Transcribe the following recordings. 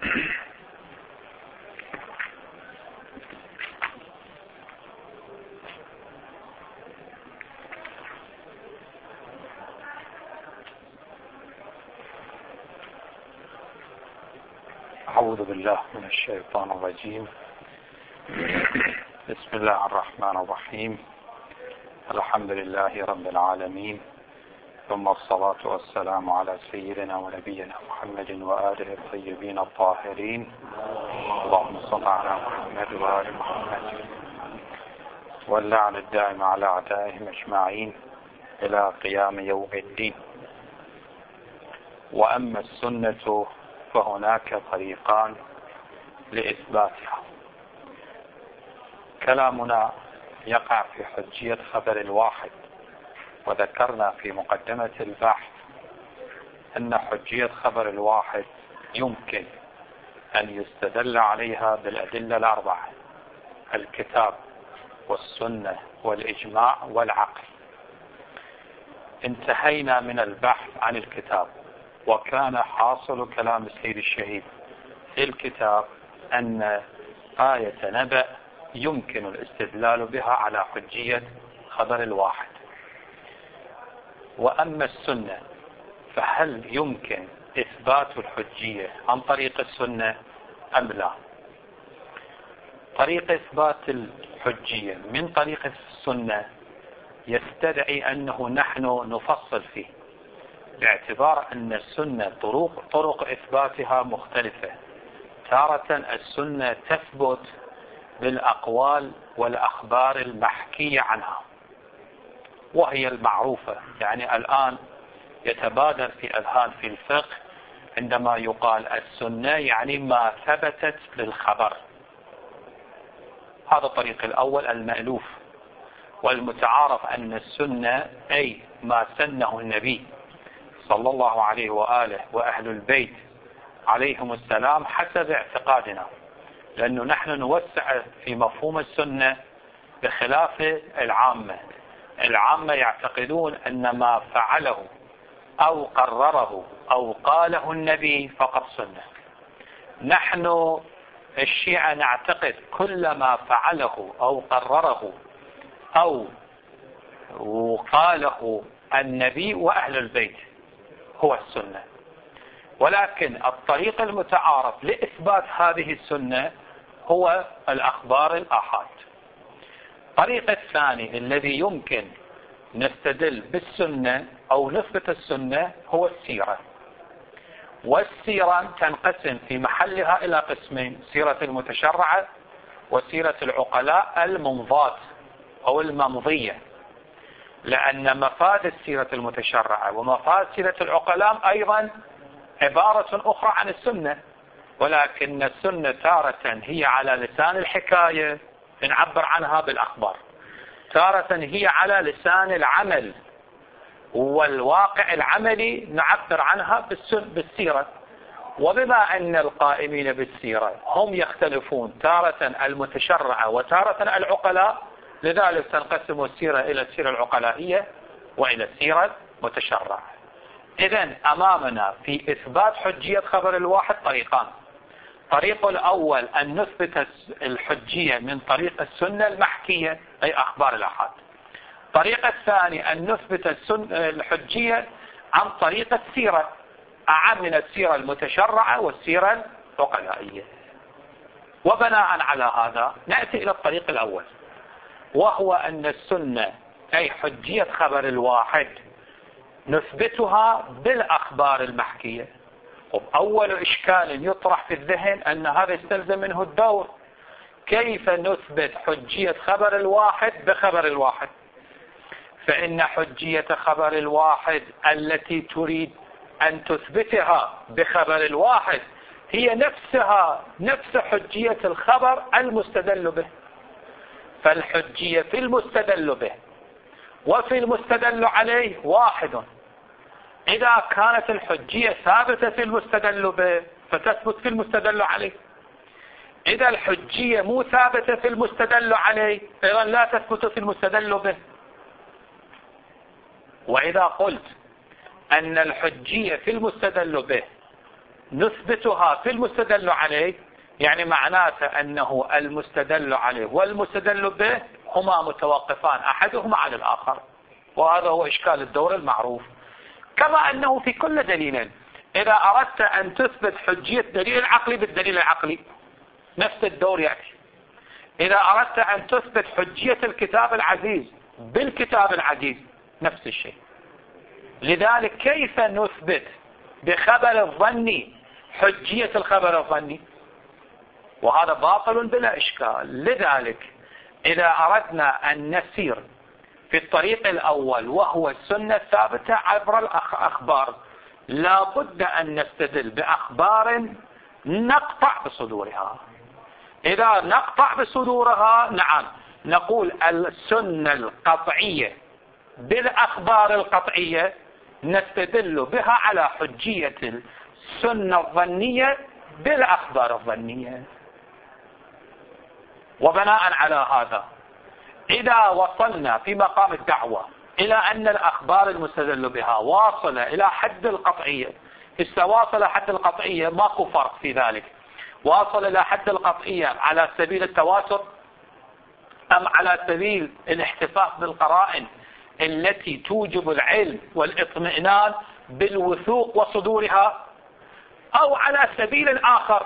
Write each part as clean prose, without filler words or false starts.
أعوذ بالله من الشيطان الرجيم. بسم الله الرحمن الرحيم. الحمد لله رب العالمين، ثم الصلاة والسلام على سيدنا ونبينا محمد وآله الطيبين الطاهرين. اللهم صل على محمد وآل محمد واللعن الدائم على أعدائهم أجمعين إلى قيام يوم الدين. وأما السنة فهناك طريقان لإثباتها. كلامنا يقع في حجية خبر الواحد، وذكرنا في مقدمة البحث أن حجية خبر الواحد يمكن أن يستدل عليها بالأدلة الأربعة: الكتاب والسنة والإجماع والعقل. انتهينا من البحث عن الكتاب، وكان حاصل كلام السيد الشهيد في الكتاب أن آية نبأ يمكن الاستدلال بها على حجية خبر الواحد. وأما السنة فهل يمكن إثبات الحجية عن طريق السنة أم لا؟ طريق إثبات الحجية من طريق السنة يستدعي أنه نحن نفصل فيه، باعتبار أن السنة طرق إثباتها مختلفة. تارة السنة تثبت بالأقوال والأخبار المحكية عنها، وهي المعروفة. يعني الآن يتبادر في أذهان في الفقه عندما يقال السنة يعني ما ثبتت بالخبر. هذا الطريق الأول المألوف والمتعارف أن السنة أي ما سنه النبي صلى الله عليه وآله وأهل البيت عليهم السلام حسب اعتقادنا، لأنه نحن نوسع في مفهوم السنة بخلاف العامة يعتقدون أن ما فعله أو قرره أو قاله النبي فقط سنة. نحن الشيعة نعتقد كل ما فعله أو قرره أو قاله النبي وأهل البيت هو السنة. ولكن الطريق المتعارف لإثبات هذه السنة هو الأخبار الآحاد. الطريق الثاني الذي يمكن نستدل بالسنة أو نثبت السنة هو السيرة. والسيرة تنقسم في محلها إلى قسمين: سيرة المتشرعة وسيرة العقلاء الممضاة أو الممضية، لأن مفاد السيرة المتشرعة ومفاد سيرة العقلاء أيضا عبارة أخرى عن السنة، ولكن السنة تارة هي على لسان الحكاية نعبر عنها بالأخبار، تارة هي على لسان العمل والواقع العملي نعبر عنها بالسيرة. وبما أن القائمين بالسيرة هم يختلفون، تارة المتشرعة وتارة العقلاء، لذلك تنقسم السيرة إلى السيرة العقلائية وإلى السيرة المتشرعة. إذن أمامنا في إثبات حجية خبر الواحد طريقان: الطريق الأول أن نثبت الحجية من طريق السنة المحكية أي أخبار الآحاد. الطريق الثاني أن نثبت الحجية عن طريق السيرة، أعم من السيرة المتشرعة والسيرة العقلائية. وبناء على هذا نأتي إلى الطريق الأول، وهو أن السنة أي حجية خبر الواحد نثبتها بالأخبار المحكية. أول إشكال يطرح في الذهن أن هذا يستلزم منه الدور: كيف نثبت حجية خبر الواحد بخبر الواحد؟ فإن حجية خبر الواحد التي تريد أن تثبتها بخبر الواحد هي نفس حجية الخبر المستدل به. فالحجية في المستدل به وفي المستدل عليه واحد. إذا كانت الحجية ثابتة في المستدل به فتثبت في المستدل عليه. إذا الحجية مو ثابتة في المستدل عليه إذن لا تثبت في المستدل به. وإذا قلت أن الحجية في المستدل به نثبتها في المستدل عليه، يعني معناته أنه المستدل عليه والمستدل به هما متوقفان أحدهما على الآخر، وهذا هو إشكال الدور المعروف. كما أنه في كل دليل إذا أردت أن تثبت حجية دليل العقلي بالدليل العقلي نفس الدور يأتي، إذا أردت أن تثبت حجية الكتاب العزيز بالكتاب العزيز نفس الشيء. لذلك كيف نثبت بخبر الظني حجية الخبر الظني؟ وهذا باطل بلا إشكال. لذلك إذا أردنا أن نسير في الطريق الأول وهو السنة الثابتة عبر الأخبار، لا بد أن نستدل بأخبار نقطع بصدورها. إذا نقطع بصدورها نعم نقول السنة القطعية بالأخبار القطعية نستدل بها على حجية السنة الظنية بالأخبار الظنية. وبناء على هذا إذا وصلنا في مقام الدعوة إلى أن الأخبار المستدل بها واصلة إلى حد القطعية، واصل حد القطعية ماكو فرق في ذلك، واصل إلى حد القطعية على سبيل التواتر أم على سبيل الاحتفاظ بالقرائن التي توجب العلم والاطمئنان بالوثوق وصدورها، أو على سبيل آخر.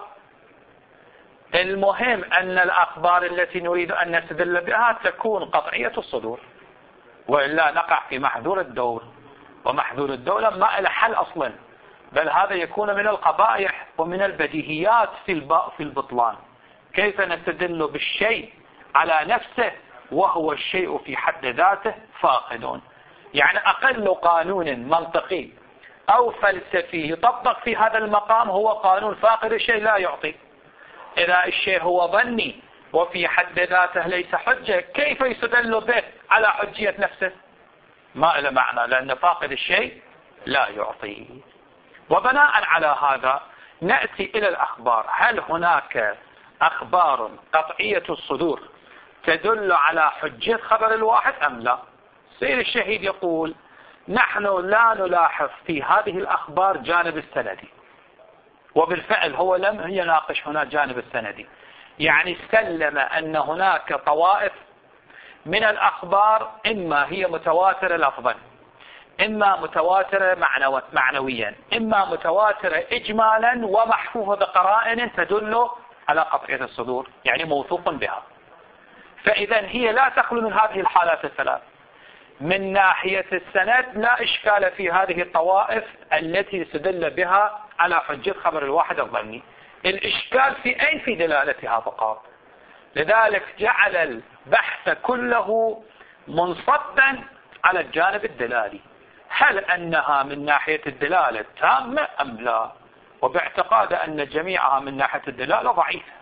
المهم أن الأخبار التي نريد أن نستدل بها تكون قطعية الصدور، وإلا نقع في محذور الدور، ومحذور الدولة ما إلى حل أصلا، بل هذا يكون من القبائح ومن البديهيات في البطلان. كيف نستدل بالشيء على نفسه وهو الشيء في حد ذاته فاقد؟ يعني أقل قانون منطقي أو فلسفي يطبق في هذا المقام هو قانون فاقد الشيء لا يعطي. إذا الشيء هو ظني وفي حد ذاته ليس حجة، كيف يستدل به على حجية نفسه؟ ما له معنى، لأن فاقد الشيء لا يعطي. وبناء على هذا نأتي إلى الأخبار. هل هناك أخبار قطعية الصدور تدل على حجية خبر الواحد أم لا؟ سيد الشهيد يقول نحن لا نلاحظ في هذه الأخبار جانب السندي، وبالفعل هو لم يناقش هنا جانب السندي، يعني سلم أن هناك طوائف من الأخبار إما هي متواترة لفظا، إما متواترة معنويا، إما متواترة إجمالا ومحفوظة بقرائن تدل على قطعية الصدور، يعني موثوق بها. فإذا هي لا تخلو من هذه الحالات الثلاث. من ناحية السند لا إشكال في هذه الطوائف التي يستدل بها على حجة خبر الواحد الظني. الإشكال في أين؟ في دلالتها فقط. لذلك جعل البحث كله منصبا على الجانب الدلالي، هل أنها من ناحية الدلالة تامة أم لا، وباعتقاد أن جميعها من ناحية الدلالة ضعيفة.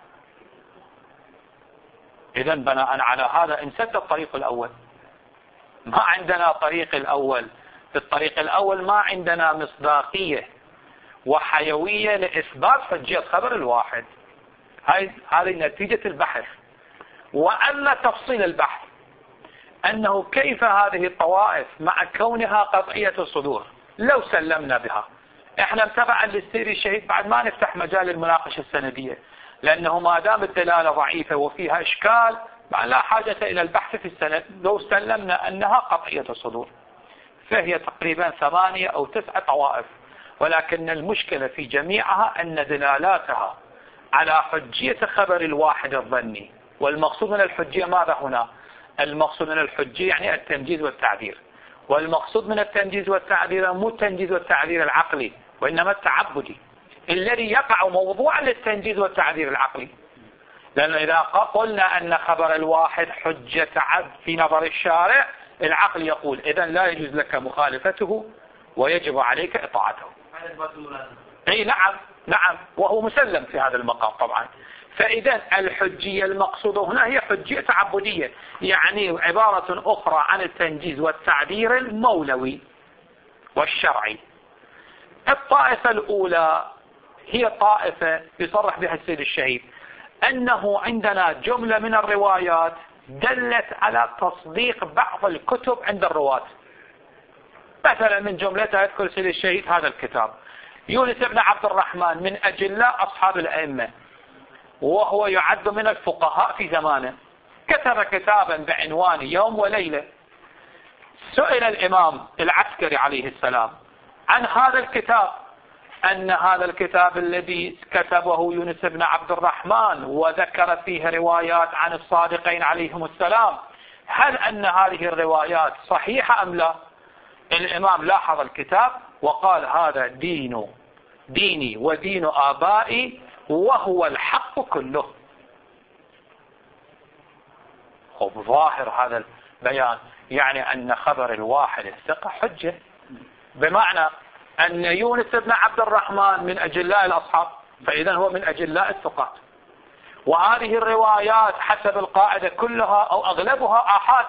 إذا بناء على هذا انسد الطريق الأول، ما عندنا طريق الأول. في الطريق الأول ما عندنا مصداقية وحيوية لإثبات حجية خبر الواحد. هذه نتيجة البحث. وأما تفصيل البحث أنه كيف هذه الطوائف مع كونها قطعية الصدور لو سلمنا بها، احنا تبعا للسير الشهيد بعد ما نفتح مجال المناقشة السندية، لأنه ما دام الدلالة ضعيفة وفيها إشكال لا حاجة إلى البحث في السند. لو سلمنا أنها قطعية الصدور فهي تقريبا 8 أو 9 طوائف، ولكن المشكلة في جميعها أن دلالاتها على حجية خبر الواحد الظني. والمقصود من الحجية ماذا هنا؟ المقصود من الحجية يعني التنجيز والتعبير، والمقصود من التنجيز والتعبير مو التنجيز والتعبير العقلي وإنما التعبدي الذي يقع موضوعا للتنجيز والتعبير العقلي. لأن إذا قلنا أن خبر الواحد حجة عبد في نظر الشارع، العقل يقول إذن لا يجوز لك مخالفته ويجب عليك إطاعته. أي نعم وهو مسلم في هذا المقام طبعا. فإذا الحجية المقصودة هنا هي حجية تعبدية، يعني عبارة أخرى عن التنجيز والتعبير المولوي والشرعي. الطائفة الأولى هي طائفة يصرح بها السيد الشهيد أنه عندنا جملة من الروايات دلت على تصديق بعض الكتب عند الرواة. مثلا من جملتها يذكر السيد الشهيد هذا الكتاب، يونس بن عبد الرحمن من أجلاء أصحاب الأئمة، وهو يعد من الفقهاء في زمانه، كتب كتابا بعنوان يوم وليلة. سئل الإمام العسكري عليه السلام عن هذا الكتاب، أن هذا الكتاب الذي كتبه يونس بن عبد الرحمن وذكر فيه روايات عن الصادقين عليهم السلام، هل أن هذه الروايات صحيحة أم لا؟ الإمام لاحظ الكتاب وقال هذا ديني ودين آبائي وهو الحق كله. وبظاهر هذا البيان يعني أن خبر الواحد الثقة حجة، بمعنى أن يونس بن عبد الرحمن من أجلاء الأصحاب، فإذا هو من أجلاء الثقات، وهذه الروايات حسب القاعدة كلها أو أغلبها آحاد.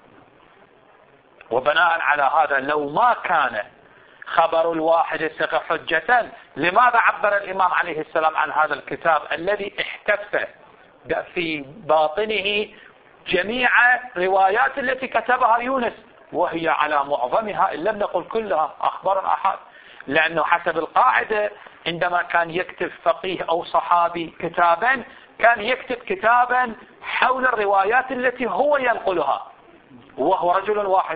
وبناء على هذا لو ما كان خبر الواحد الثقة حجة، لماذا عبر الإمام عليه السلام عن هذا الكتاب الذي احتف في باطنه جميع روايات التي كتبها يونس، وهي على معظمها إن لم نقل كلها أخبار آحاد؟ لأنه حسب القاعدة عندما كان يكتب فقيه أو صحابي كتابا كان يكتب كتابا حول الروايات التي هو ينقلها وهو رجل واحد،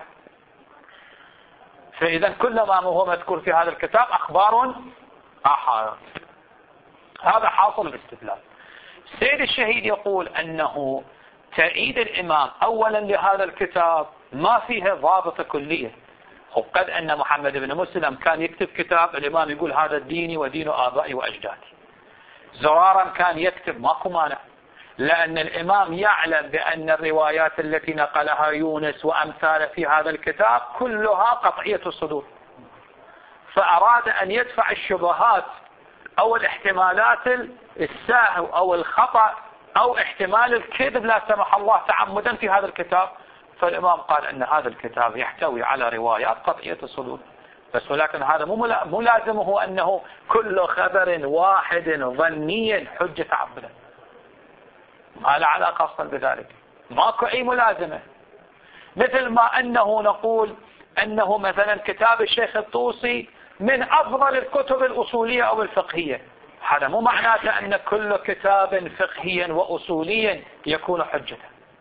فإذا كل ما هو مذكور في هذا الكتاب أخبار آحاد. هذا حاصل الاستدلال. سيد الشهيد يقول أنه تأييد الإمام أولا لهذا الكتاب ما فيه ضابط كلية. وقد أن محمد بن مسلم كان يكتب كتاب الإمام يقول هذا ديني ودين آبائي وأجدادي. زرارا كان يكتب ماكو مانع، لأن الإمام يعلم بأن الروايات التي نقلها يونس وأمثاله في هذا الكتاب كلها قطعية الصدور، فأراد أن يدفع الشبهات أو الاحتمالات الساهو أو الخطأ أو احتمال الكذب لا سمح الله تعمدا في هذا الكتاب. فالإمام قال أن هذا الكتاب يحتوي على روايات قطعية الصدور بس، ولكن هذا مو لازمه أنه كل خبر واحد ظني حجة عبدا، ما له علاقة أصلا بذلك، ماكو أي ملازمة. مثل ما أنه نقول أنه مثلا كتاب الشيخ الطوسي من أفضل الكتب الأصولية أو الفقهية، هذا مو معناته أن كل كتاب فقهيا وأصوليا يكون حجة.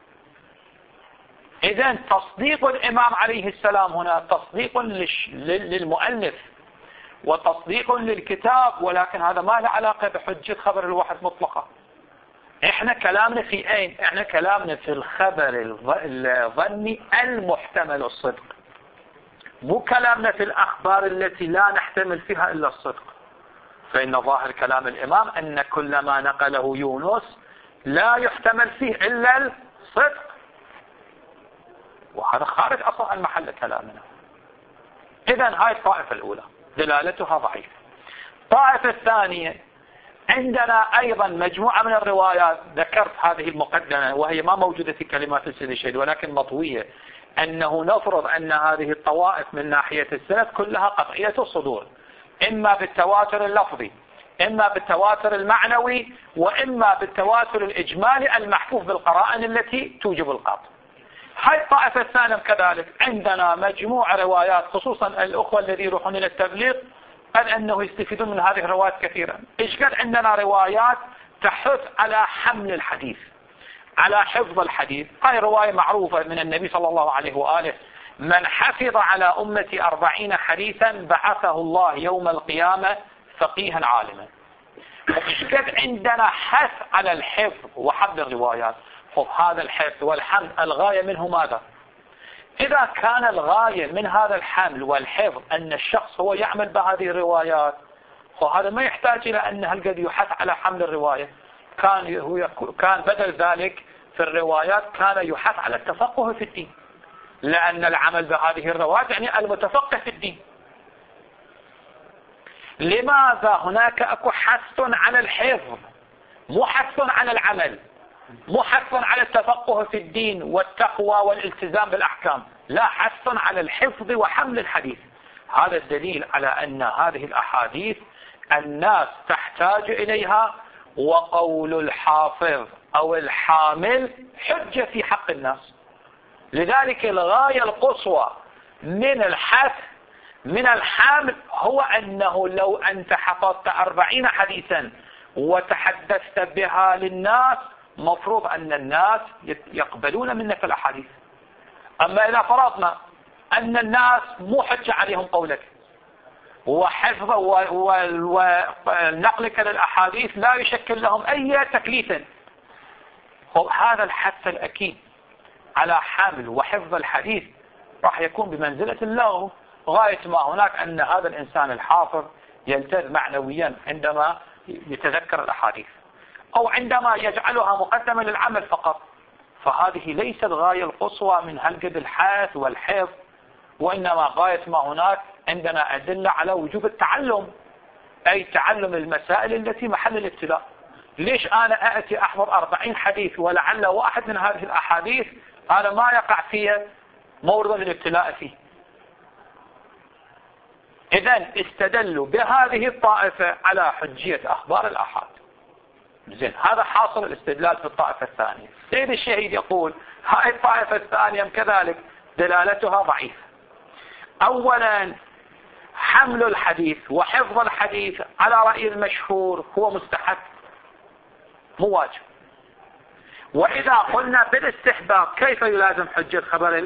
إذن تصديق الإمام عليه السلام هنا تصديق للمؤلف وتصديق للكتاب، ولكن هذا ما له علاقة بحجة خبر الواحد مطلقة. احنا كلامنا في اين؟ احنا كلامنا في الخبر الظني المحتمل الصدق، مو كلامنا في الأخبار التي لا نحتمل فيها إلا الصدق. فإن ظاهر كلام الإمام أن كل ما نقله يونس لا يحتمل فيه إلا الصدق، وهذا خارج أصلا عن محل كلامنا. إذن هاي الطائفة الأولى دلالتها ضعيفة. الطائفة الثانية عندنا أيضا مجموعة من الروايات، ذكرت هذه المقدمة وهي ما موجودة في كلمات السيد الشهيد ولكن مطوية، أنه نفرض أن هذه الطوائف من ناحية السند كلها قطعية الصدور، إما بالتواتر اللفظي إما بالتواتر المعنوي وإما بالتواتر الإجمالي المحفوف بالقرائن التي توجب القطع. هاي الطائفة الثانية كذلك عندنا مجموعة روايات، خصوصا الأخوة الذين يروحون إلى التبليغ قال أنه يستفيدون من هذه الروايات كثيرا. إيش قال؟ عندنا روايات تحث على حمل الحديث، على حفظ الحديث. هاي رواية معروفة من النبي صلى الله عليه وآله: من حفظ على أمتي 40 حديثا بعثه الله يوم القيامة فقيها عالما. إيش قال؟ عندنا حث على الحفظ وحفظ الروايات. هذا الحفظ والحمل الغاية منه ماذا؟ إذا كان الغاية من هذا الحمل والحفظ أن الشخص هو يعمل بهذه الروايات، فهذا ما يحتاج إلى أن هالقد يحث على حمل الرواية. كان بدل ذلك في الروايات كان يحث على التفقه في الدين، لأن العمل بهذه الروايات يعني المتفقه في الدين. لماذا هناك أكو حث على الحفظ مو حث على العمل، مو حث على التفقه في الدين والتقوى والالتزام بالأحكام، لا، حث على الحفظ وحمل الحديث. هذا الدليل على أن هذه الأحاديث الناس تحتاج إليها، وقول الحافظ أو الحامل حجة في حق الناس. لذلك الغاية القصوى من الحث من الحامل هو أنه لو أنت حفظت 40 حديثا وتحدثت بها للناس مفروض أن الناس يقبلون منك الأحاديث. أما إذا فرضنا أن الناس مو حجة عليهم قولك وحفظ ونقلك للأحاديث لا يشكل لهم أي تكليف، هذا الحث الأكيد على حامل وحفظ الحديث راح يكون بمنزلة اللغو، غاية ما هناك أن هذا الإنسان الحافظ يلتذ معنويا عندما يتذكر الأحاديث أو عندما يجعلها مقدمة للعمل فقط. فهذه ليست غاية القصوى من هلقد الحث والحفظ، وإنما غاية ما هناك عندنا أدلة على وجوب التعلم، أي تعلم المسائل التي محل الابتلاء. ليش أنا أأتي أحفظ 40 حديث ولعل واحد من هذه الأحاديث أنا ما يقع فيها مورد الابتلاء فيه؟ إذن استدلوا بهذه الطائفة على حجية أخبار الآحاد. زين، هذا حاصل الاستدلال في الطائفة الثانية. سيد الشهيد يقول هاي الطائفة الثانية كذلك دلالتها ضعيفة. أولا، حمل الحديث وحفظ الحديث على رأي المشهور هو مستحب مو واجب. وإذا قلنا بالاستحباب كيف يلازم حجة خبر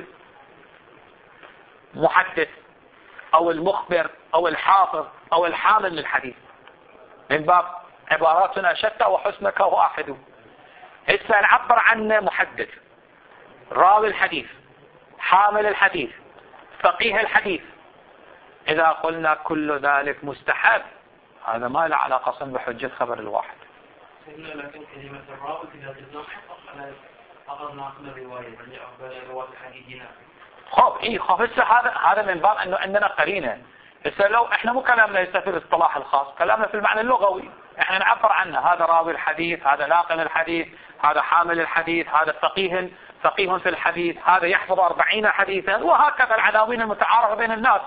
المحدث أو المخبر أو الحافظ أو الحامل للحديث؟ من باب عباراتنا شتى وحسنك واحد. هسه نعبر عن محدث، راوي الحديث، حامل الحديث، فقيه الحديث. إذا قلنا كل ذلك مستحب هذا ما له علاقة بحجة خبر الواحد. لكن كلمة الراوي إذا تتناقض فقط ناقل الرواية يعني أقبل رواة الحديث هنا. خب هسه هذا من باب أنه عندنا قرينة. هسه لو احنا مو كلامنا ليس في الاصطلاح الخاص، كلامنا في المعنى اللغوي، احنا نعبر عنه هذا راوي الحديث، هذا ناقل الحديث، هذا حامل الحديث، هذا فقيه في الحديث، هذا يحفظ 40 حديثا، وهكذا العناوين المتعارفة بين الناس.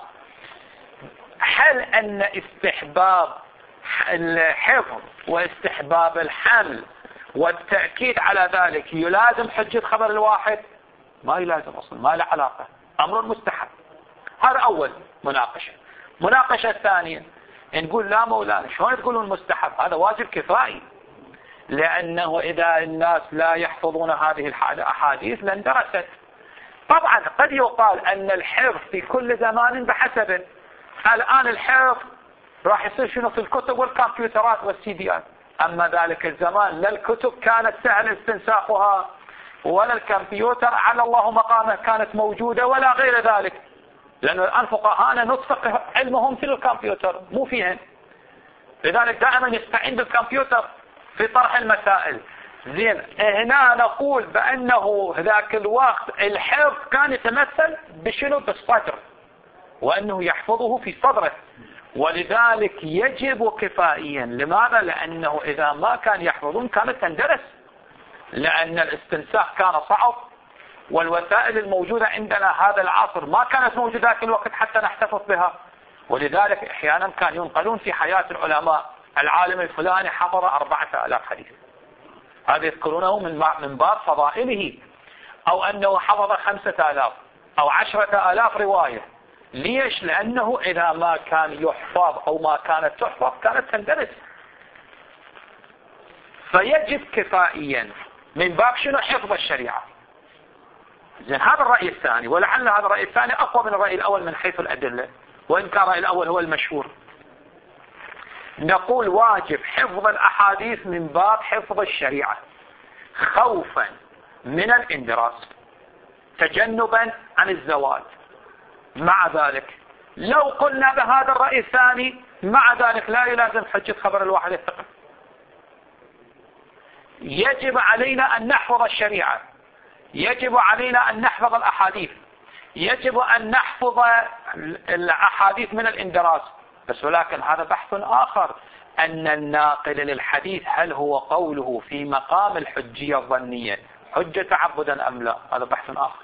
هل أن استحباب الحفظ واستحباب الحمل والتأكيد على ذلك يلازم حجة خبر الواحد؟ ما يلازم أصلا، ما له علاقة، أمر مستحب. هذا أول مناقشة. مناقشة الثانية نقول لا مولانا، شلون تقولون مستحب؟ هذا واجب كفائي، لأنه إذا الناس لا يحفظون هذه الأحاديث لاندرست. طبعا قد يقال أن الحفظ في كل زمان بحسبه. الآن الحفظ راح يصير شنو في الكتب والكمبيوترات والسيديات، أما ذلك الزمان لا الكتب كانت سهل استنساخها ولا الكمبيوتر على الله مقامه كانت موجودة ولا غير ذلك، لأن الآن فقهاءنا نطفق علمهم في الكمبيوتر مو فيهن، لذلك دائما يستعين بالكمبيوتر في طرح المسائل. زين، هنا نقول بأنه ذاك الوقت الحفظ كان يتمثل بشنو؟ بالصدر، وأنه يحفظه في صدره، ولذلك يجب كفائيا. لماذا؟ لأنه إذا ما كان يحفظون كانت تندرس، لأن الاستنساخ كان صعب، والوسائل الموجودة عندنا هذا العصر ما كانت موجودة ذاك الوقت حتى نحتفظ بها. ولذلك احيانا كان ينقلون في حياة العلماء العالم الفلاني حفظ 4000 حديث، هذا يذكرونه من باب فضائله، أو أنه حفظ 5000 أو 10,000 رواية. ليش؟ لأنه إذا ما كان يحفظ أو ما كانت تحفظ كانت تندرس. فيجب كفائيا من باب شنو؟ حفظ الشريعة. زين، هذا الرأي الثاني، ولعل هذا الرأي الثاني أقوى من الرأي الأول من حيث الأدلة، وإن كان الرأي الأول هو المشهور. نقول واجب حفظ الأحاديث من باب حفظ الشريعة خوفا من الاندراس، تجنبا عن الزوال. مع ذلك لو قلنا بهذا الرأي الثاني مع ذلك لا يلازم حجة خبر الواحد الثقة. يجب علينا أن نحفظ الشريعة، يجب علينا أن نحفظ الأحاديث، يجب أن نحفظ الأحاديث من الاندراس. بس ولكن هذا بحث آخر، أن الناقل للحديث هل هو قوله في مقام الحجية الظنية حجة تعبدا أم لا؟ هذا بحث آخر.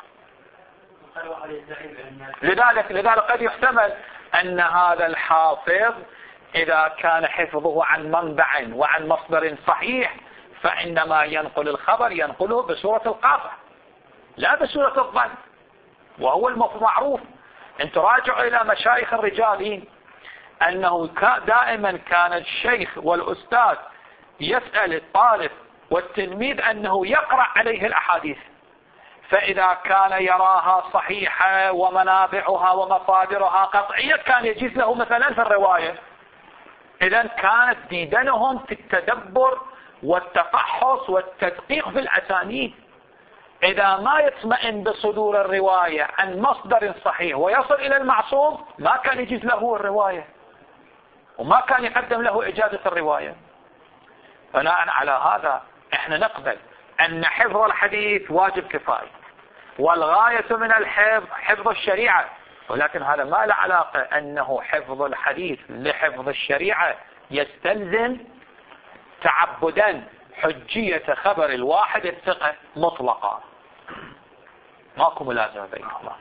لذلك قد يحتمل أن هذا الحافظ إذا كان حفظه عن منبع وعن مصدر صحيح فإنما ينقل الخبر ينقله بصورة القاطع لا بصورة الظن، وهو المعروف انتم راجعوا إلى مشايخ الرجالين أنه دائما كان الشيخ والأستاذ يسأل الطالب والتلميذ أنه يقرأ عليه الأحاديث، فإذا كان يراها صحيحة ومنابعها ومصادرها قطعية كان يجيز له مثلا في الرواية. إذا كانت ديدنهم في التدبر والتفحص والتدقيق في الأسانيد. إذا ما يطمئن بصدور الرواية عن مصدر صحيح ويصل إلى المعصوم ما كان يجيز له الرواية وما كان يقدم له إجازة الرواية. بناء على هذا احنا نقبل أن حفظ الحديث واجب كفاية، والغاية من الحفظ حفظ الشريعة، ولكن هذا ما له علاقة أنه حفظ الحديث لحفظ الشريعة يستلزم تعبدا حجية خبر الواحد الثقة مطلقا. ماكو ملازمة بين الله.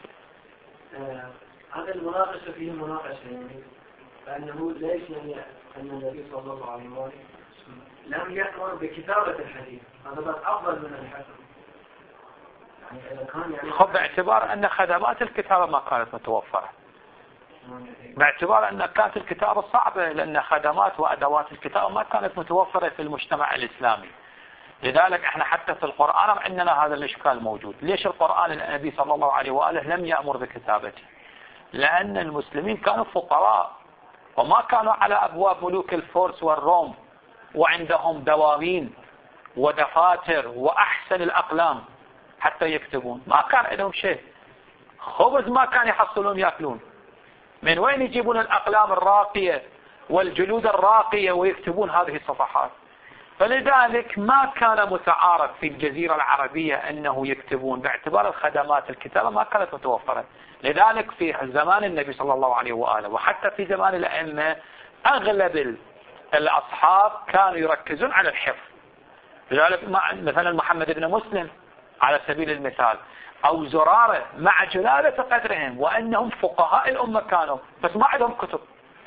هذا المناقشة فيه مناقشة يعني لأنه ليش يعني أن النبي صلى الله عليه وسلم لم يأمر بكتابة الحديث، هذا بس أفضل من الحفظ. خب باعتبار أن خدمات الكتابة ما كانت متوفرة، باعتبار أن كانت الكتابة صعبة، لأن خدمات وأدوات الكتابة ما كانت متوفرة في المجتمع الإسلامي. لذلك احنا حتى في القرآن عندنا هذا الإشكال موجود. ليش القرآن النبي صلى الله عليه وآله لم يأمر بكتابته؟ لأن المسلمين كانوا فقراء وما كانوا على أبواب ملوك الفرس والروم وعندهم دواوين ودفاتر وأحسن الأقلام حتى يكتبون. ما كان عندهم شيء، خبز ما كان يحصلون يأكلون، من وين يجيبون الأقلام الراقية والجلود الراقية ويكتبون هذه الصفحات؟ فلذلك ما كان متعارف في الجزيرة العربية أنه يكتبون، باعتبار الخدمات الكتابة ما كانت متوفرة. لذلك في زمان النبي صلى الله عليه وآله وحتى في زمان الأئمة أغلب الأصحاب كانوا يركزون على الحفظ. لذلك مثلا محمد بن مسلم على سبيل المثال أو زرارة مع جلالة قدرهم وأنهم فقهاء الأمة كانوا، بس ما عندهم كتب.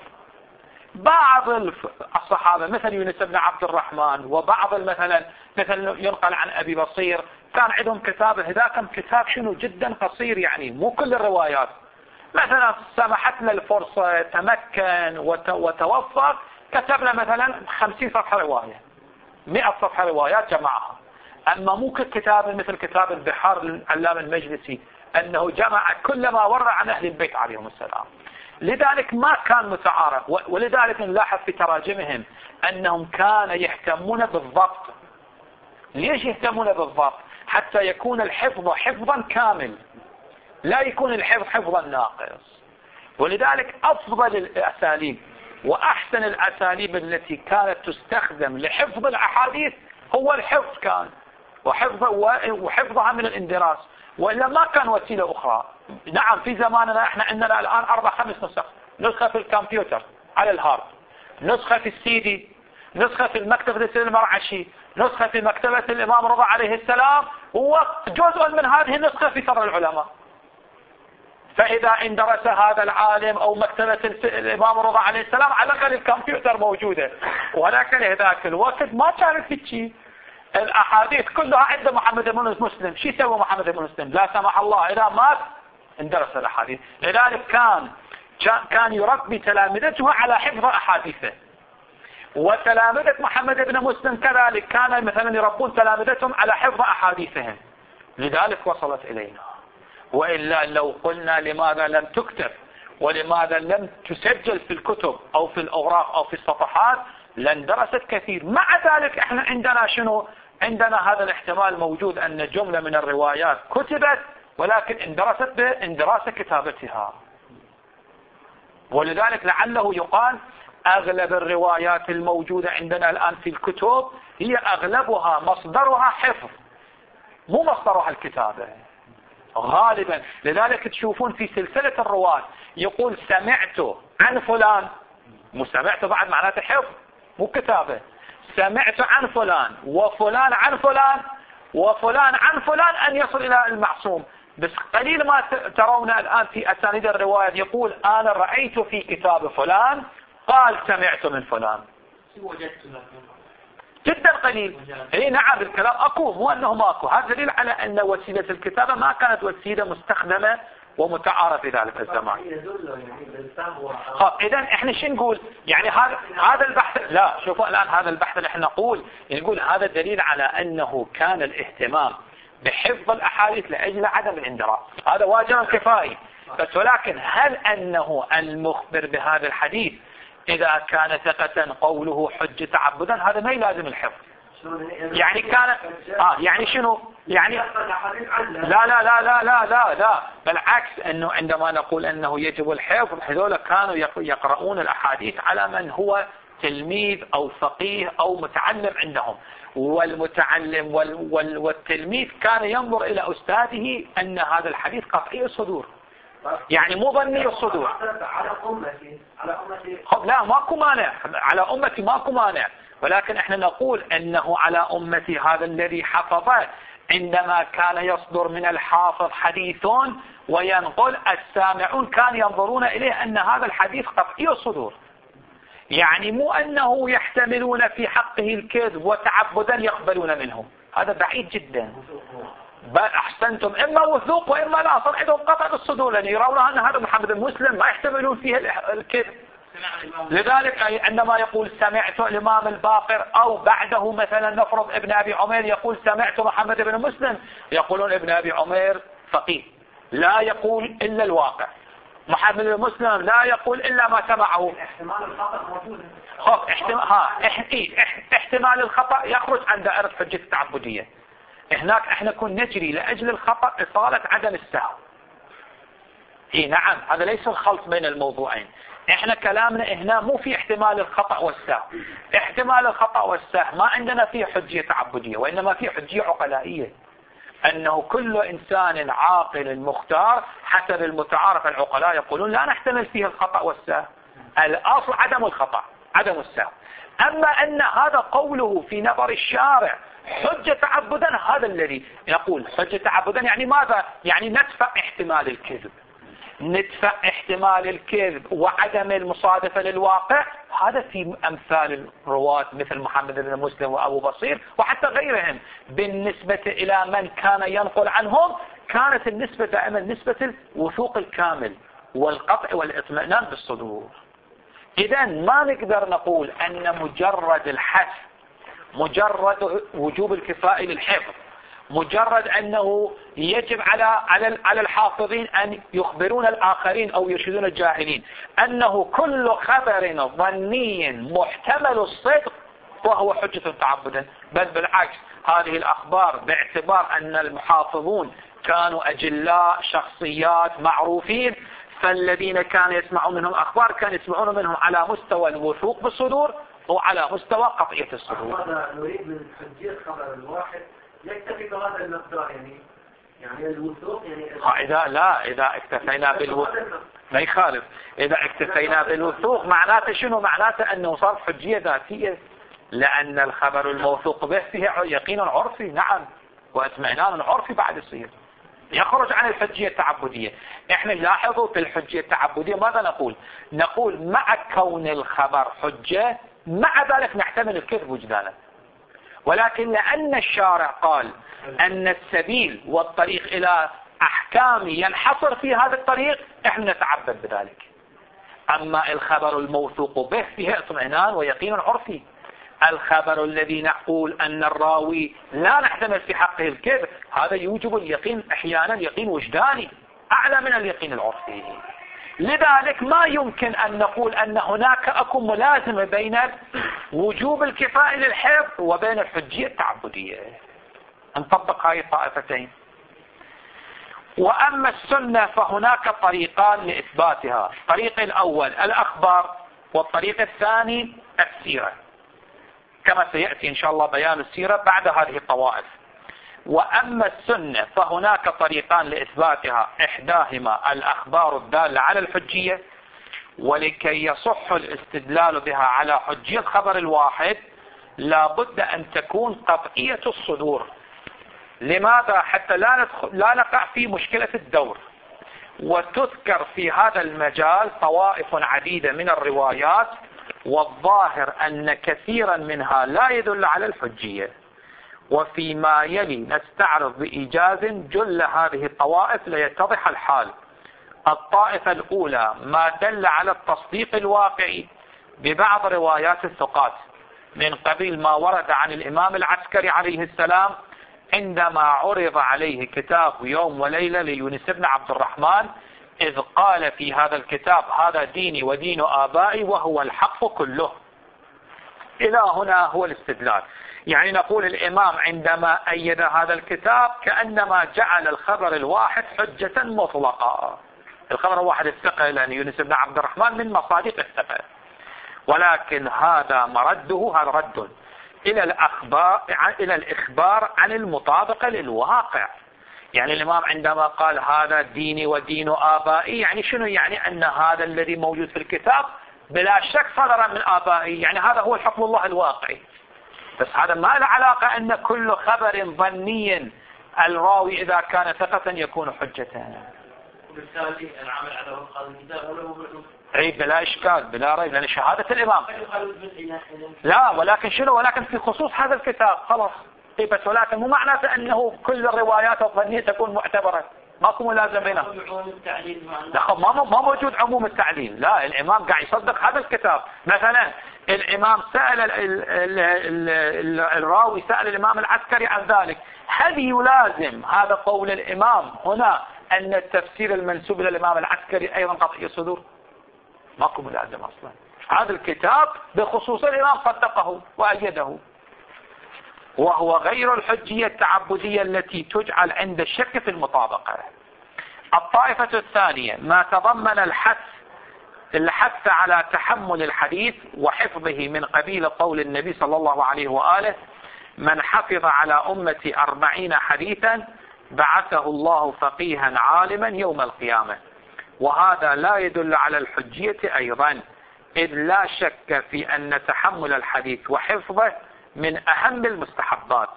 بعض الصحابة مثل يونس بن عبد الرحمن وبعض مثلا ينقل عن أبي بصير كان عندهم كتاب، هذاك كتاب شنو جدا قصير، يعني مو كل الروايات. مثلا سمحت له الفرصة تمكن وتوفر كتب له مثلا 50 صفحة رواية، 100 صفحة روايات جمعها. أما مو كتاب مثل كتاب البحار للعلامة المجلسي أنه جمع كل ما ورد عن أهل البيت عليهم السلام. لذلك ما كان متعارف، ولذلك نلاحظ في تراجمهم أنهم كانوا يهتمون بالضبط. ليش يهتمون بالضبط؟ حتى يكون الحفظ حفظا كامل، لا يكون الحفظ حفظا ناقص. ولذلك أفضل الأساليب وأحسن الأساليب التي كانت تستخدم لحفظ الأحاديث هو الحفظ كان، وحفظها من الاندراس، وإلا ما كان وسيلة أخرى. نعم في زماننا احنا عندنا الآن 4-5 نسخ، نسخة في الكمبيوتر على الهارد، نسخة في السيدي، نسخة في المكتبة المرعشي، نسخة في مكتبة الإمام رضا عليه السلام، وجزء من هذه النسخة في صدر العلماء. فإذا اندرس هذا العالم أو مكتبة الإمام رضا عليه السلام على الأقل الكمبيوتر موجودة. ولكن هذاك الوقت ما كانت في شيء، الأحاديث كلها عند محمد بن مسلم. شو يسوي محمد بن مسلم؟ لا سمح الله إذا مات اندرس الأحاديث. لذلك كان يربي تلامذته على حفظ أحاديثه، وتلامذة محمد بن مسلم كذلك كان مثلا يربون تلامذتهم على حفظ أحاديثهم. لذلك وصلت إلينا. وإلا لو قلنا لماذا لم تكتب ولماذا لم تسجل في الكتب أو في الأوراق أو في الصفحات لاندرست كثير. مع ذلك احنا عندنا شنو؟ عندنا هذا الاحتمال موجود أن جملة من الروايات كتبت ولكن اندرست باندراس كتابتها. ولذلك لعله يقال أغلب الروايات الموجودة عندنا الآن في الكتب هي أغلبها مصدرها حفظ، مو مصدرها الكتابة غالبا. لذلك تشوفون في سلسلة الرواة يقول سمعت عن فلان، مو سمعت بعد معناته حفظ مو كتابة. سمعت عن فلان وفلان عن فلان وفلان عن فلان أن يصل إلى المعصوم. بس قليل ما ترون الآن في أسانيد الروايات يقول أنا رأيت في كتاب فلان قال سمعت من فلان. جدا قليل. اي نعم الكلام اكو، مو انه ماكو. هذا دليل على ان وسيلة الكتابة ما كانت وسيلة مستخدمة ومتعارف في ذلك الزمان. إذا احنا شو نقول؟ يعني هذا البحث، لا شوفوا الآن هذا البحث اللي احنا نقول هذا دليل على أنه كان الاهتمام بحفظ الأحاديث لأجل عدم الاندراء، هذا واجب كفائي. بس ولكن هل أنه المخبر بهذا الحديث إذا كان ثقة قوله حجة تعبدا، هذا ما يلازم الحفظ. يعني كان يعني شنو؟ يعني لا لا لا لا لا لا لا، بالعكس، أنه عندما نقول أنه يجب الحفظ، هذول كانوا يقرؤون الأحاديث على من هو تلميذ أو فقيه أو متعلم عندهم، والمتعلم والتلميذ كان ينظر إلى أستاذه أن هذا الحديث قطعي الصدور، يعني مو ظني الصدور. على أمتي لا ماكو مانع، على أمتي ماكو مانع، ولكن احنا نقول أنه على أمتي هذا الذي حفظه عندما كان يصدر من الحافظ حديث وينقل، السامعون كانوا ينظرون إليه أن هذا الحديث قطعي الصدور، يعني مو أنه يحتملون في حقه الكذب وتعبدا يقبلون منه، هذا بعيد جدا. بل أحسنتم، إما وثوق وإما لا، صار عندهم قطع بالصدور، لأن يرون أن هذا محمد المسلم ما يحتملون فيه الكذب. لذلك عندما يقول سمعت الإمام الباقر، أو بعده مثلا نفرض ابن أبي عمير يقول سمعت محمد بن مسلم، يقولون ابن أبي عمير فقيه لا يقول إلا الواقع، محمد بن مسلم لا يقول إلا ما سمعه. احتمال الخطأ موجود. احتمال الخطأ يخرج عن دائرة حجة التعبدية. هناك احنا كنا نجري لأجل الخطأ إطالة عدم السهو. نعم، هذا ليس الخلط بين الموضوعين. احنا كلامنا هنا مو في احتمال الخطأ والسهو، احتمال الخطأ والسهو ما عندنا فيه حجية تعبدية، وإنما فيه حجية عقلائية، أنه كل إنسان عاقل مختار حسب المتعارف، العقلاء يقولون لا نحتمل فيه الخطأ والسهو، الأصل عدم الخطأ عدم السهو. أما أن هذا قوله في نظر الشارع حجة تعبدا، هذا الذي يقول حجة تعبدا يعني ماذا؟ يعني ندفع احتمال الكذب، ندفع احتمال الكذب وعدم المصادفة للواقع. هذا في أمثال الرواة مثل محمد بن مسلم وأبو بصير وحتى غيرهم، بالنسبة إلى من كان ينقل عنهم كانت النسبة دائما نسبة الوثوق الكامل والقطع والإطمئنان بالصدور. إذا ما نقدر نقول أن مجرد الحث، مجرد وجوب الكفاءة للحفظ، مجرد أنه يجب على الحافظين أن يخبرون الآخرين أو يرشدون الجاهلين أنه كل خبر ظني محتمل الصدق وهو حجة تعبدا، بل بالعكس، هذه الأخبار باعتبار أن المحافظون كانوا أجلاء شخصيات معروفين، فالذين كانوا يسمعون منهم أخبار كانوا يسمعون منهم على مستوى الوثوق بالصدور وعلى مستوى قطعية الصدور. هذا نريد من حجية خبر الواحد يكتفي بهذا المقدار، يعني الوثوق، يعني إذا اكتفينا بالوثوق ما يخالف. إذا اكتفينا بالوثوق معناته شنو؟ معناته أنه صار حجية ذاتية، لأن الخبر الموثوق به فيه يقين عرفي، نعم، واطمئنان عرفي بعد يصير يخرج عن الحجية التعبدية. احنا نلاحظوا في الحجية التعبدية ماذا نقول؟ نقول مع كون الخبر حجة مع ذلك نحتمل الكذب وجدانا، ولكن لأن الشارع قال أن السبيل والطريق إلى أحكام ينحصر في هذا الطريق، احنا نتعبد بذلك. أما الخبر الموثوق به فيه اطمئنان ويقين عرفي. الخبر الذي نقول أن الراوي لا نحتمل في حقه الكذب، هذا يوجب اليقين أحيانا يقين وجداني أعلى من اليقين العرفي. لذلك ما يمكن أن نقول أن هناك أكو ملازمة بين وجوب الكفاءة للحفظ وبين الحجية التعبدية. نطبق هاي الطائفتين. وأما السنة فهناك طريقان لإثباتها، الطريق الأول الأخبار، والطريق الثاني السيرة، كما سيأتي إن شاء الله بيان السيرة بعد هذه الطوائف. وأما السنة فهناك طريقان لإثباتها، إحداهما الأخبار الدالة على الحجية، ولكي يصح الاستدلال بها على حجية الخبر الواحد لا بد أن تكون قطعية الصدور. لماذا؟ حتى لا نقع في مشكلة الدور. وتذكر في هذا المجال طوائف عديدة من الروايات، والظاهر أن كثيرا منها لا يدل على الحجية، وفيما يلي نستعرض بإيجاز جل هذه الطوائف ليتضح الحال. الطائفة الأولى ما دل على التصديق الواقعي ببعض روايات الثقات من قبيل ما ورد عن الإمام العسكري عليه السلام عندما عرض عليه كتاب يوم وليلة ليونس بن عبد الرحمن، إذ قال في هذا الكتاب: هذا ديني ودين آبائي وهو الحق كله. إلى هنا هو الاستدلال. يعني نقول الإمام عندما أيد هذا الكتاب كأنما جعل الخبر الواحد حجة مطلقة. الخبر الواحد الثقة، لأن يونس بن عبد الرحمن من مصادق الثقة، ولكن هذا مرده، هذا رد إلى الإخبار عن المطابقة للواقع. يعني الإمام عندما قال هذا ديني ودين آبائي، يعني شنو؟ يعني أن هذا الذي موجود في الكتاب بلا شك صدر من آبائي، يعني هذا هو حكم الله الواقعي. بس هذا ما له علاقة أن كل خبر ظني الراوي إذا كان ثقة يكون حجة. وبالتالي العمل على وفق الكتاب أي بلا إشكال بلا ريب، لأن شهادة الإمام لا، ولكن شنو؟ ولكن في خصوص هذا الكتاب خلاص. بس ولكن مو معناته أنه كل الروايات الظنية تكون معتبرة، ماكو ملازم بينها. لا، ما موجود عموم التعليل. لا، الإمام قاعد يصدق هذا الكتاب. مثلا الإمام سأل الراوي سأل الإمام العسكري عن ذلك، هل يلازم هذا قول الإمام هنا أن التفسير المنسوب إلى الإمام العسكري أيضا قطعي الصدور؟ ماكو ملازم أصلا. هذا الكتاب بخصوص الإمام صدقه وأيده، وهو غير الحجية التعبدية التي تجعل عند الشك في المطابقة. الطائفة الثانية ما تضمن الحث على تحمل الحديث وحفظه من قبيل قول النبي صلى الله عليه وآله: من حفظ على أمتي 40 حديثا بعثه الله فقيها عالما يوم القيامة. وهذا لا يدل على الحجية أيضا، إذ لا شك في أن تحمل الحديث وحفظه من أهم المستحبات.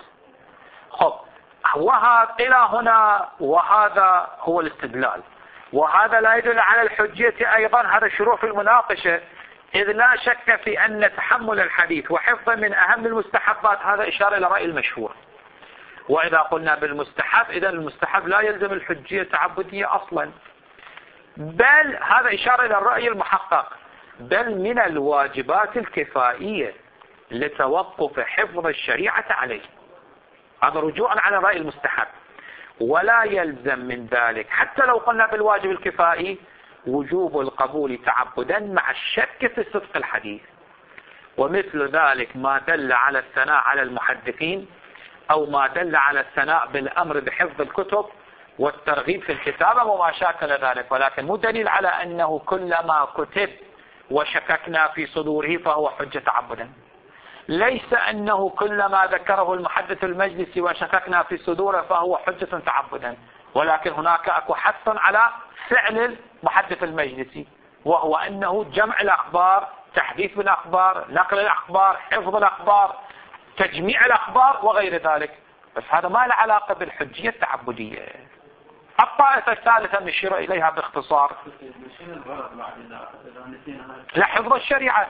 وهذا إلى هنا، وهذا هو الاستدلال. وهذا لا يدل على الحجية أيضا، هذا شروع في المناقشة، إذ لا شك في أن تحمل الحديث وحفظه من أهم المستحبات. هذا إشارة إلى رأي المشهور. وإذا قلنا بالمستحب، إذا المستحب لا يلزم الحجية التعبدية أصلا، بل هذا إشارة إلى الرأي المحقق، بل من الواجبات الكفائية لتوقف حفظ الشريعة عليه. هذا رجوعا على الرأي المستحب. ولا يلزم من ذلك حتى لو قلنا بالواجب الكفائي وجوب القبول تعبدا مع الشك في صدق الحديث. ومثل ذلك ما دل على الثناء على المحدثين، أو ما دل على الثناء بالأمر بحفظ الكتب والترغيب في الكتابة وما شاكل ذلك، ولكن مو دليل على أنه كلما كتب وشككنا في صدوره فهو حجة تعبدا. ليس أنه كلما ذكره المحدث المجلسي وشككنا في صدوره فهو حجة تعبدا، ولكن هناك أكو حث على فعل المحدث المجلسي، وهو أنه جمع الأخبار، تحديث بالأخبار، نقل الأخبار، حفظ الأخبار، تجميع الأخبار وغير ذلك. بس هذا ما له علاقة بالحجية التعبدية. الطائفة الثالثة نشير إليها باختصار. لا، حفظ الشريعة.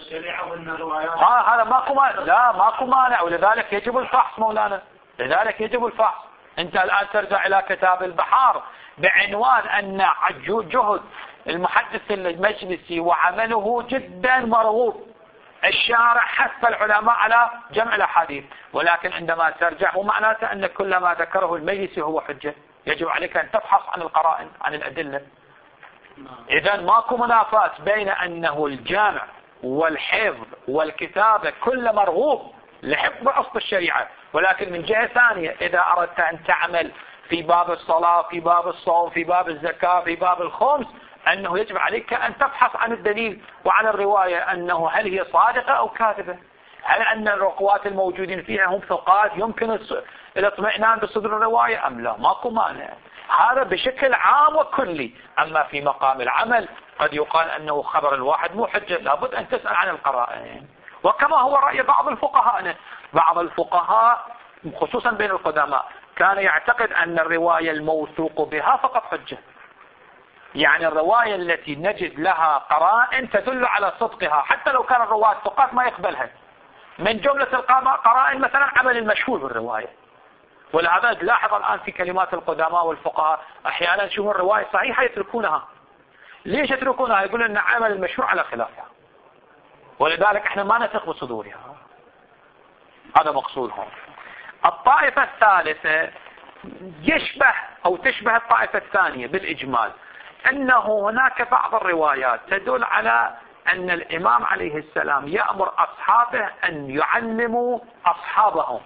هذا ماكو مانع. لا، ماكو مانع، ولذلك يجب الفحص مولانا، لذلك يجب الفحص. انت الآن ترجع إلى كتاب البحار بعنوان أن جهد المحدث المجلسي وعمله جدا مرغوب، الشارع حث العلماء على جمع الأحاديث، ولكن عندما ترجع ومعناته أن كل ما ذكره المجلسي هو حجة. يجب عليك أن تبحث عن القرائن، عن الأدلة. إذا ماكو منافاة بين أنه الجامع والحفظ والكتابة كل مرغوب لحفظ أصل الشريعة، ولكن من جهة ثانية إذا أردت أن تعمل في باب الصلاة، في باب الصوم، في باب الزكاة، في باب الخمس، أنه يجب عليك أن تبحث عن الدليل وعن الرواية، أنه هل هي صادقة أو كاذبة، هل أن الرقوات الموجودين فيها هم ثقات يمكن الاطمئنان بصدر الرواية أم لا. ماكو مانع، هذا بشكل عام وكلي. أما في مقام العمل قد يقال أنه خبر الواحد مو حجة، لابد أن تسأل عن القرائن. وكما هو رأي بعض الفقهاء، بعض الفقهاء خصوصا بين القدماء كان يعتقد أن الرواية الموثوق بها فقط حجة، يعني الرواية التي نجد لها قرائن تدل على صدقها حتى لو كان الرواة ثقات ما يقبلها. من جملة القرائن مثلا عمل المشهور بالرواية، ولهذا لاحظ الآن في كلمات القدماء والفقهاء أحيانا يشوفون الرواية صحيحة يتركونها. ليش يتركونها؟ يقولون أن عمل المشهور على خلافها، ولذلك احنا ما نثق بصدورها. هذا مقصودهم. الطائفة الثالثة يشبه أو تشبه الطائفة الثانية بالإجمال، أنه هناك بعض الروايات تدل على أن الإمام عليه السلام يأمر أصحابه أن يعلموا أصحابهم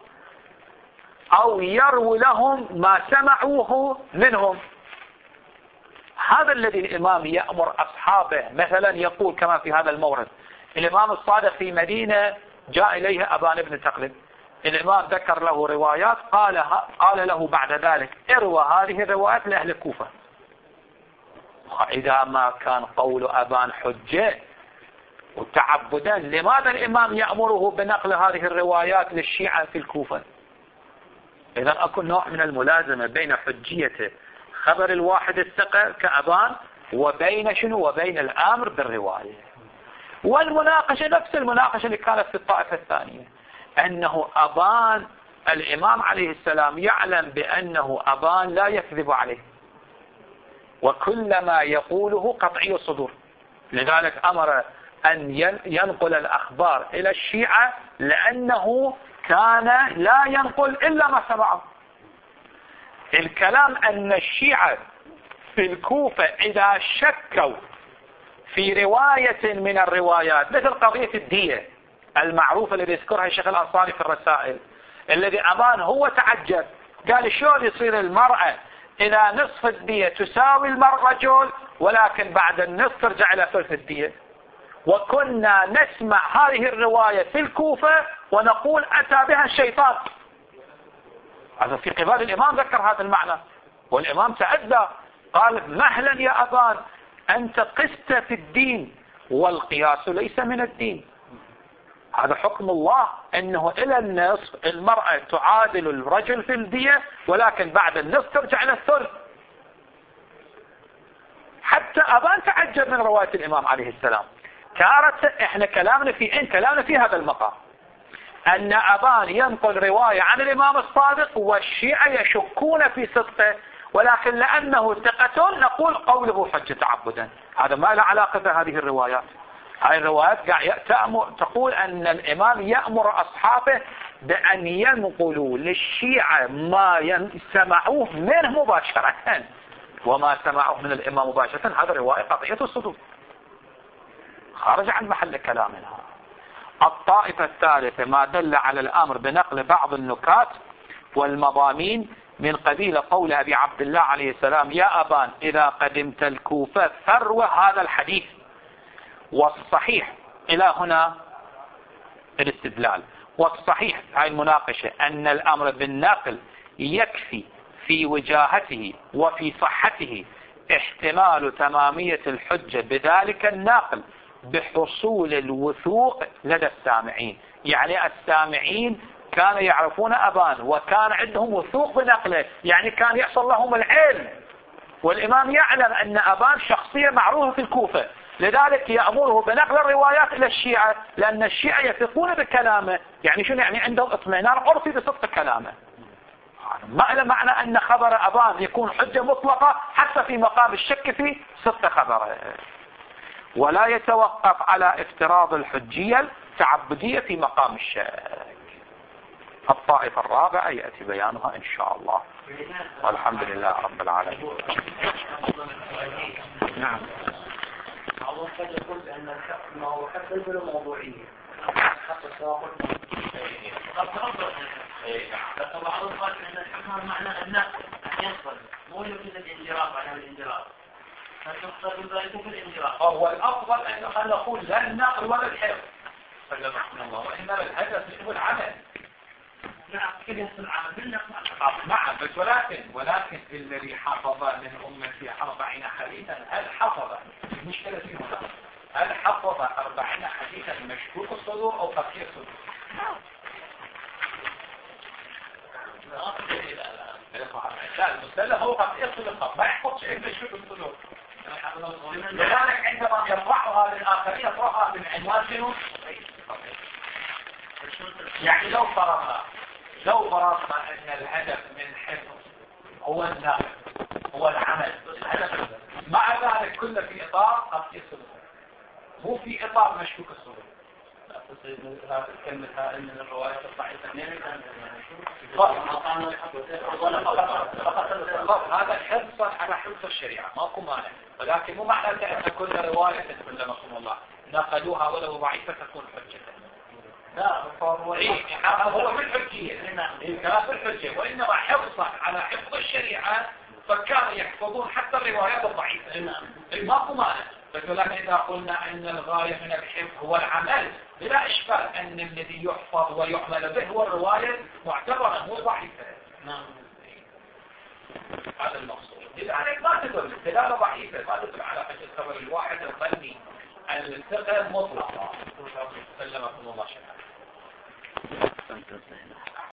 أو يرووا لهم ما سمعوه منهم. هذا الذي الإمام يأمر أصحابه. مثلا يقول كما في هذا المورد، الإمام الصادق في مدينة جاء إليه أبان بن تقلب، الإمام ذكر له روايات، قال له بعد ذلك اروى هذه الروايات لأهل الكوفة. إذا ما كان قول أبان حجة وتعبدا، لماذا الإمام يأمره بنقل هذه الروايات للشيعة في الكوفة؟ إذا أكون نوع من الملازمة بين حجية خبر الواحد الثقة كأبان وبين شنو؟ وبين الآمر بالرواية. والمناقشة نفس المناقشة اللي كانت في الطائفة الثانية، أنه أبان الإمام عليه السلام يعلم بأنه أبان لا يكذب عليه، وكل ما يقوله قطعي الصدور، لذلك أمر أن ينقل الأخبار إلى الشيعة، لأنه كان لا ينقل إلا ما سمعه. الكلام أن الشيعة في الكوفة إذا شكوا في رواية من الروايات، مثل قضية الدية المعروفة الذي يذكرها الشيخ الأنصاري في الرسائل، الذي أبان هو تعجب، قال شلون يصير المرأة إلى نصف الدية تساوي الرجل، ولكن بعد النصف ترجع إلى ثلث الدية. وكنا نسمع هذه الرواية في الكوفة ونقول أتى بها الشيطان. هذا في قبال الإمام ذكر هذا المعنى، والإمام تأذى قال مهلا يا أبان، أنت قست في الدين والقياس ليس من الدين. هذا حكم الله، أنه إلى النصف المرأة تعادل الرجل في الدية، ولكن بعد النصف ترجع إلى الثلث. حتى أبان تعجب من رواية الإمام عليه السلام. احنا كلامنا في هذا المقام، أن أبان ينقل رواية عن الإمام الصادق والشيعة يشكون في صدقه، ولكن لأنه ثقة نقول قوله حجة تعبدا. هذا ما له علاقة بهذه الروايات. هذه الروايات تقول أن الإمام يأمر أصحابه بأن ينقلوا للشيعة ما سمعوه منه مباشرة، وما سمعوه من الإمام مباشرة هذا رواية قطعية الصدور، خارج عن محل كلامنا. الطائفة الثالثة ما دل على الأمر بنقل بعض النكات والمضامين من قبيل قول أبي عبد الله عليه السلام يا أبان إذا قدمت الكوفة فروى هذا الحديث. والصحيح إلى هنا الاستدلال، والصحيح هاي المناقشة أن الأمر بالنقل يكفي في وجاهته وفي صحته احتمال تمامية الحجة بذلك الناقل بحصول الوثوق لدى السامعين. يعني السامعين كانوا يعرفون أبان وكان عندهم وثوق بنقله، يعني كان يحصل لهم العلم، والإمام يعلم أن أبان شخصية معروفة في الكوفة، لذلك يأمره بنقل الروايات إلى الشيعة، لأن الشيعة يثقون بكلامه. يعني شنو؟ يعني عندهم اطمئنان عرفي بصدق كلامه. ما له معنى أن خبر أبان يكون حجة مطلقة حتى في مقام الشك في صدق خبره، ولا يتوقف على افتراض الحجية التعبدية في مقام الشك. الطائفة الرابعة يأتي بيانها إن شاء الله، والحمد لله رب العالمين. نعم. الله قد يقول أن الحق ما هو حق الموضوعية، حق التواقع. لكن بعضهم قال أن الحكم معنى أن ينقل، مو يوجد الانجراف على الانجراف، فتقصد ذلك في الانجراف. هو الأفضل أن نقول لا النقل ولا الحفظ، وإنما الهدف هو العمل. نعم كيف يحصل العمل بالنقل؟ نعم، بس ولكن الذي حفظ من أمتي 40 حديثا، هل حفظ المشكلة في هنا؟ هل حفظ 40 حديثا مشكوك الصدور أو قطعي الصدور؟ لا هو قطعي الصدور، ما يحفظ شيء مشكوك الصدور. لذلك عندما يطرحها للآخرين يطرحها بالعنوان شنو؟ يعني لو فرضنا لو فرضنا أن الهدف من حفظ هو النقل هو العمل الهدف مع ذلك كله في إطار قطعي الصدور مو في إطار مشكوك الصدور كلمتها ان الروايات الضعيفه هذا حرصا على حفظ الشريعه ماكو مانع ولكن مو معنى ان كل روايه تكلمكم الله نقلوها ولو ضعيفه تكون حجه لا هو في الحجيه كلام في الحجيه وانما حرصا على حفظ الشريعه فكانوا يحفظون حتى الروايات الضعيفه ماكو مانع ولكن إذا قلنا أن الغاية من الحفظ هو العمل بلا إشكال أن الذي يحفظ ويعمل به هو الرواية معتبرة مو ضعيفة هذا المقصود لذلك ما تدل الدلالة ضعيفة ما تدل على أن الخبر الواحد الظني عن الثقة مطلقة سلمكم الله شكرا